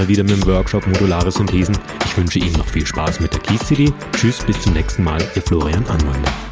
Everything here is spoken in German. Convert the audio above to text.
wieder mit dem Workshop Modulare Synthesen. Ich wünsche Ihnen noch viel Spaß mit der Keys CD. Tschüss, bis zum nächsten Mal, Ihr Florian Anwander.